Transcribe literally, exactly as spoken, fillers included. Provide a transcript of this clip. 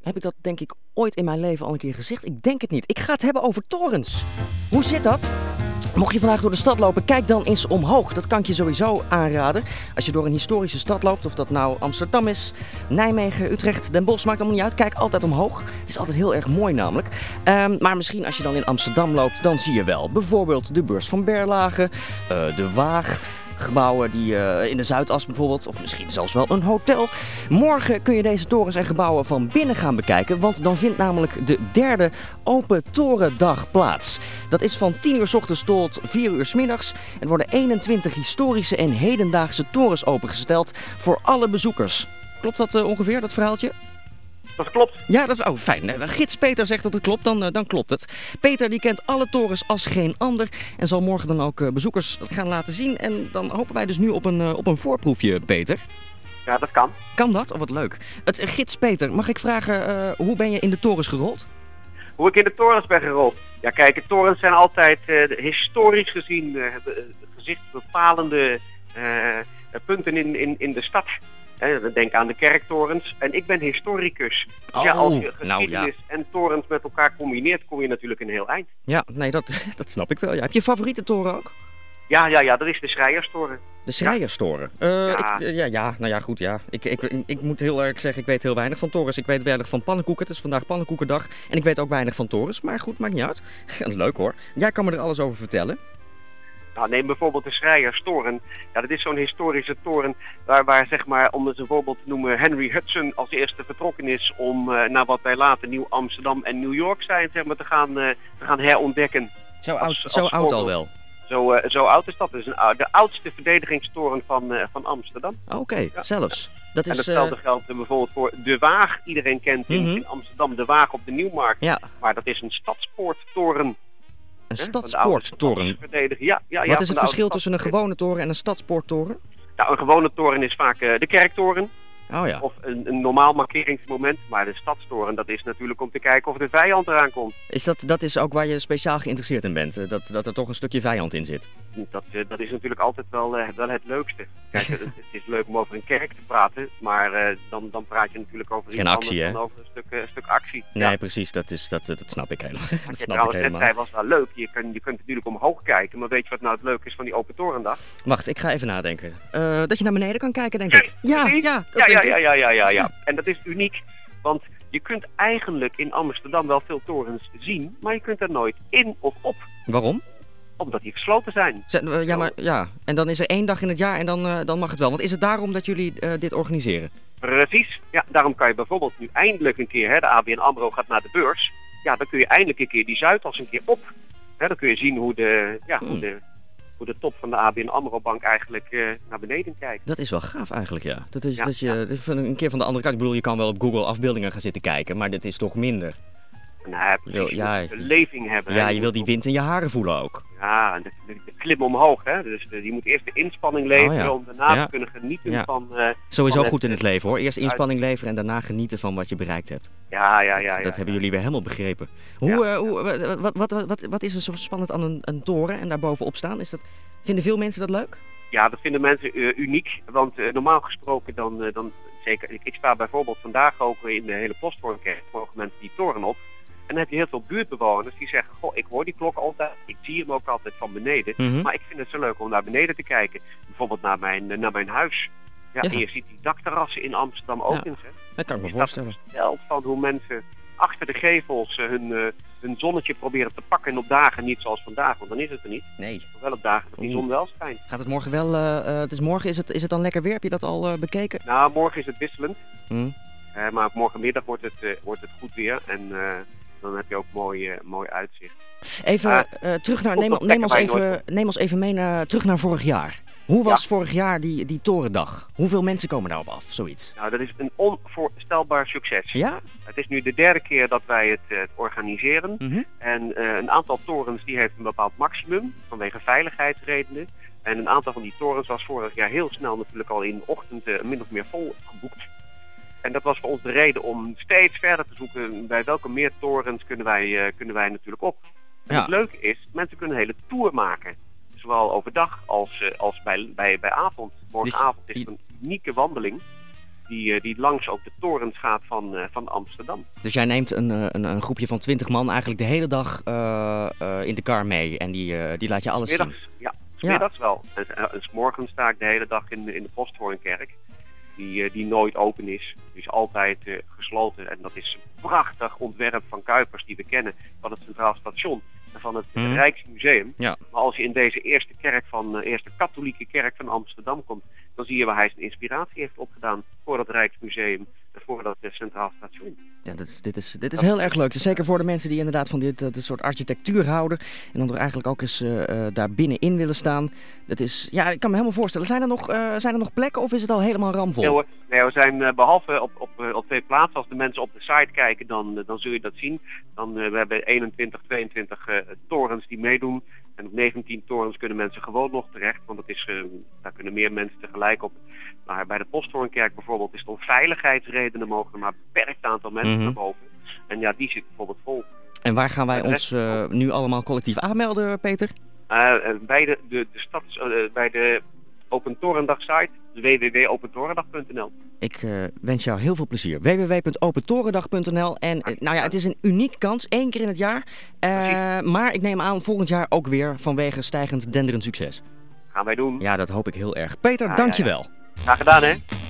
Heb ik dat denk ik ooit in mijn leven al een keer gezegd? Ik denk het niet. Ik ga het hebben over torens. Hoe zit dat? Mocht je vandaag door de stad lopen, kijk dan eens omhoog. Dat kan ik je sowieso aanraden. Als je door een historische stad loopt, of dat nou Amsterdam is, Nijmegen, Utrecht, Den Bosch, maakt allemaal niet uit. Kijk altijd omhoog. Het is altijd heel erg mooi namelijk. Um, maar misschien als je dan in Amsterdam loopt, dan zie je wel bijvoorbeeld de Beurs van Berlage, uh, de Waag. Gebouwen die uh, in de Zuidas bijvoorbeeld, of misschien zelfs wel een hotel. Morgen kun je deze torens en gebouwen van binnen gaan bekijken, want dan vindt namelijk de derde Open Torendag plaats. Dat is van tien uur 's ochtends tot vier uur 's middags. Er worden eenentwintig historische en hedendaagse torens opengesteld voor alle bezoekers. Klopt dat uh, ongeveer, dat verhaaltje? Dat klopt. Ja, dat is oh, fijn. Gids Peter zegt dat het klopt, dan, uh, dan klopt het. Peter die kent alle torens als geen ander en zal morgen dan ook uh, bezoekers gaan laten zien. En dan hopen wij dus nu op een, uh, op een voorproefje, Peter. Ja, dat kan. Kan dat? Oh, wat leuk. Het uh, Gids Peter, mag ik vragen, uh, hoe ben je in de torens gerold? Hoe ik in de torens ben gerold? Ja, kijk, de torens zijn altijd uh, historisch gezien uh, gezichtsbepalende uh, punten in, in, in de stad. He, denk aan de kerktorens. En ik ben historicus. Dus oh, ja, als je geschiedenis nou, ja. en torens met elkaar combineert, kom je natuurlijk een heel eind. Ja, nee, dat, dat snap ik wel. Ja. Heb je favoriete toren ook? Ja, ja, ja, dat is de Schrijerstoren. De Schrijerstoren? Ja. Uh, ja. Ik, ja, ja, nou ja, goed, ja. Ik, ik, ik, ik moet heel erg zeggen, ik weet heel weinig van torens. Ik weet weinig van pannenkoeken. Het is vandaag pannenkoekendag. En ik weet ook weinig van torens. Maar goed, maakt niet uit. Leuk hoor. Jij kan me er alles over vertellen. Nou, neem bijvoorbeeld de Schrijerstoren. Ja, dat is zo'n historische toren waar, waar zeg maar, om eens een voorbeeld te noemen, Henry Hudson als eerste vertrokken is om uh, naar wat wij later Nieuw Amsterdam en New York zijn, zeg maar, te gaan, uh, te gaan herontdekken. Zo oud, als, zo als oud al wel? Zo, uh, zo oud is dat. Het is een, de oudste verdedigingstoren van, uh, van Amsterdam. Oké, okay, ja. Zelfs. Dat en is, hetzelfde uh... geldt uh, bijvoorbeeld voor de Waag. Iedereen kent in, mm-hmm. in Amsterdam de Waag op de Nieuwmarkt. Ja. Maar dat is een stadspoorttoren. Een stadspoorttoren? Ja, ja, ja, wat is het verschil tussen een gewone toren en een stadspoorttoren? Nou, een gewone toren is vaak uh, de kerktoren. Oh ja. Of een, een normaal markeringsmoment. Maar de stadstoren, dat is natuurlijk om te kijken of de vijand eraan komt. Is dat, dat is ook waar je speciaal geïnteresseerd in bent? Dat, dat er toch een stukje vijand in zit? Dat, dat is natuurlijk altijd wel, uh, wel het leukste. Kijk, het, het is leuk om over een kerk te praten. Maar uh, dan, dan praat je natuurlijk over iets Geen actie, anders hè? dan over een stuk, uh, een stuk actie. Nee, ja. precies. Dat, is, dat, dat snap ik helemaal. Dat wat je snap ik helemaal. net zei was wel leuk. Je, kan, je kunt natuurlijk omhoog kijken. Maar weet je wat nou het leuke is van die Open Torendag? Wacht, ik ga even nadenken. Uh, dat je naar beneden kan kijken, denk ik. Ja, ja, ja, ja, ja, ja, ja, ja, ja. En dat is uniek. Want je kunt eigenlijk in Amsterdam wel veel torens zien. Maar je kunt er nooit in of op. Waarom? Omdat die gesloten zijn. Ja, maar ja. En dan is er één dag in het jaar en dan, uh, dan mag het wel. Want is het daarom dat jullie uh, dit organiseren? Precies. Ja, daarom kan je bijvoorbeeld nu eindelijk een keer, hè, de A B N AMRO gaat naar de beurs. Ja, dan kun je eindelijk een keer die Zuidas een keer op. Hè, dan kun je zien hoe de, ja, hmm. hoe de, hoe de top van de A B N AMRO bank eigenlijk uh, naar beneden kijkt. Dat is wel gaaf eigenlijk, ja. Dat is ja, dat je ja. dat een keer van de andere kant. Ik bedoel, je kan wel op Google afbeeldingen gaan zitten kijken, maar dit is toch minder. Nou, precies, wil, ja, je beleving hebben. Ja, hè. je wil die wind in je haren voelen ook. Ja, de, de, de klim omhoog, hè. Dus de, je moet eerst de inspanning leveren oh, ja. om daarna ja. te kunnen genieten ja. van... Uh, Sowieso van goed het, in het leven hoor. Eerst inspanning leveren en daarna genieten van wat je bereikt hebt. Ja, ja, ja. Dat, ja, dat ja, hebben ja. jullie weer helemaal begrepen. Hoe, ja. uh, hoe, wat, wat, wat, wat, wat is er zo spannend aan een, een toren en daarbovenop staan? Is dat, vinden veel mensen dat leuk? Ja, dat vinden mensen uh, uniek. Want uh, normaal gesproken dan... Uh, dan zeker, ik, ik sta bijvoorbeeld vandaag ook in de hele Posthoornkerk. Mogen mensen die toren op. En dan heb je heel veel buurtbewoners die zeggen, goh, ik hoor die klok altijd, ik zie hem ook altijd van beneden. Mm-hmm. Maar ik vind het zo leuk om naar beneden te kijken. Bijvoorbeeld naar mijn, naar mijn huis. Ja, ja. En je ziet die dakterrassen in Amsterdam ook ja. eens. Hè. Dat kan ik me je voorstellen. Je staat van hoe mensen achter de gevels uh, hun, uh, hun zonnetje proberen te pakken. En op dagen niet zoals vandaag, want dan is het er niet. Nee. Maar wel op dagen dat die zon wel schijnt. Gaat het morgen wel, uh, uh, het is morgen, is het, is het dan lekker weer? Heb je dat al uh, bekeken? Nou, morgen is het wisselend. Mm. Uh, maar morgenmiddag wordt het, uh, wordt het goed weer. En... Uh, dan heb je ook mooi, uh, mooi uitzicht. Even uh, uh, terug naar, neem, neem, ons even, neem ons even mee naar, terug naar vorig jaar. Hoe was ja. vorig jaar die, die torendag? Hoeveel mensen komen daarop af, zoiets? Nou, dat is een onvoorstelbaar succes. Ja? Het is nu de derde keer dat wij het, uh, het organiseren. Mm-hmm. En uh, een aantal torens die heeft een bepaald maximum, vanwege veiligheidsredenen. En een aantal van die torens was vorig jaar heel snel natuurlijk al in de ochtend uh, min of meer vol geboekt. En dat was voor ons de reden om steeds verder te zoeken bij welke meer torens kunnen wij, uh, kunnen wij natuurlijk op. En ja. het leuke is, mensen kunnen een hele tour maken. Zowel overdag als, uh, als bij, bij, bij avond. Morgenavond is het een unieke wandeling. die, uh, die langs ook de torens gaat van, uh, van Amsterdam. Dus jij neemt een, een, een groepje van twintig man eigenlijk de hele dag uh, uh, in de kar mee en die, uh, die laat je alles Middags, zien? Ja, smiddags ja. wel. En, en, en 's morgens sta ik de hele dag in, in de Posthoornkerk, die, uh, die nooit open is. Die is altijd uh, gesloten en dat is een prachtig ontwerp van Cuypers die we kennen van het Centraal Station. Van het hmm. Rijksmuseum. Ja. Maar als je in deze eerste kerk van, uh, eerste katholieke kerk van Amsterdam komt, dan zie je waar hij zijn inspiratie heeft opgedaan voor het Rijksmuseum en voor dat uh, Centraal Station. Ja, dit is, dit is, dit is heel erg leuk. Dus zeker voor de mensen die inderdaad van dit, uh, dit soort architectuur houden en dan er eigenlijk ook eens uh, uh, daar binnenin willen staan. Dat is, ja, ik kan me helemaal voorstellen. Zijn er nog, uh, zijn er nog plekken of is het al helemaal ramvol? Nee, hoor. Nee, we zijn uh, behalve op, op, uh, op twee plaatsen. Als de mensen op de site kijken, dan, uh, dan zul je dat zien. Dan, uh, we hebben eenentwintig, tweeëntwintig uh, torens die meedoen. En op negentien torens kunnen mensen gewoon nog terecht. Want dat is, uh, daar kunnen meer mensen tegelijk op. Maar bij de Posthoornkerk bijvoorbeeld is het om veiligheidsredenen mogen er maar een beperkt aantal mensen mm-hmm. naar boven. En ja, die zit bijvoorbeeld vol. En waar gaan wij ons uh, nu allemaal collectief aanmelden, Peter? Uh, bij de, de, de stads, uh, bij de Open Torendag site, w w w punt open torendag punt n l. Ik uh, wens jou heel veel plezier. w w w punt open torendag punt n l. En uh, nou ja, het is een unieke kans, één keer in het jaar. Uh, maar ik neem aan volgend jaar ook weer vanwege stijgend denderend succes. Gaan wij doen. Ja, dat hoop ik heel erg. Peter, ja, dankjewel. Ja, ja. Graag gedaan, hè.